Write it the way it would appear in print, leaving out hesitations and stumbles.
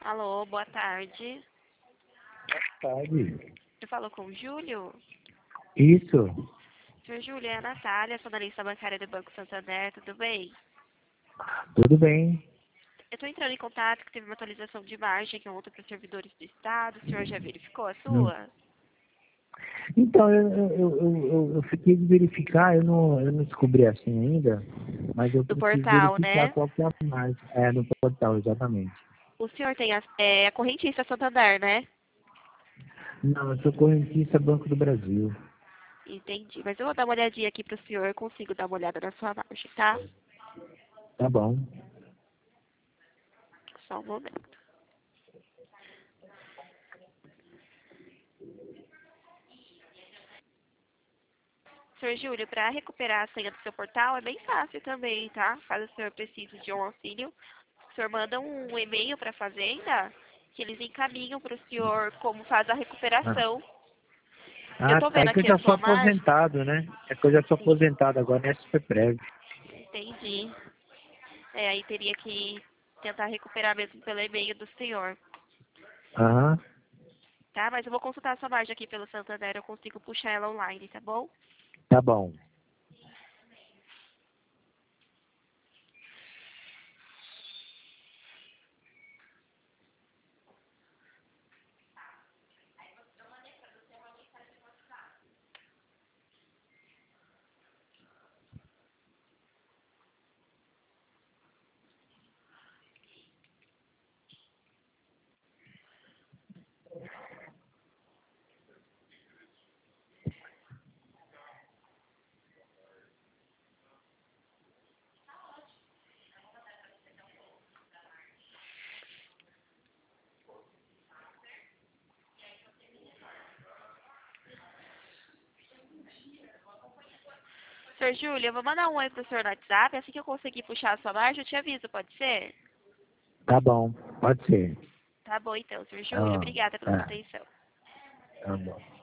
Alô, boa tarde. Tarde. Você falou com o Júlio? Isso. Senhor Júlio, é a Natália, sou analista bancária do Banco Santander, tudo bem? Tudo bem? Eu estou entrando em contato que teve uma atualização de margem aqui ontem para os servidores do Estado. O senhor já verificou a Hum. sua? Então, eu fiquei de verificar, eu não descobri assim ainda, mas eu Do preciso portal, verificar né? qual que é a mais. É, no portal, exatamente. O senhor tem a correntista Santander, né? Não, eu sou correntista Banco do Brasil. Entendi. Mas eu vou dar uma olhadinha aqui para o senhor, eu consigo dar uma olhada na sua margem, tá? Tá bom. Só um momento. Senhor Júlio, para recuperar a senha do seu portal é bem fácil também, tá? Caso o senhor precise de um auxílio, o senhor manda um e-mail para a Fazenda que eles encaminham para o senhor como faz a Ah, recuperação. Eu ah, tô tá. vendo É que eu aqui a já sou sua margem. aposentado, né? É que eu já sou Sim, aposentado agora, né? SPPrev. entendi. Aí teria que tentar recuperar mesmo pelo e-mail do senhor, Aham, tá? Mas eu vou consultar a sua margem aqui pelo Santander, eu consigo puxar ela online, tá bom? tá bom. Senhor Júlio, eu vou mandar um oi pro senhor no WhatsApp, assim que eu conseguir puxar a sua margem, eu te aviso, pode ser? Tá bom, pode ser. Tá bom então, senhor Tá Júlio, bom. obrigada pela sua Tá, atenção. tá bom.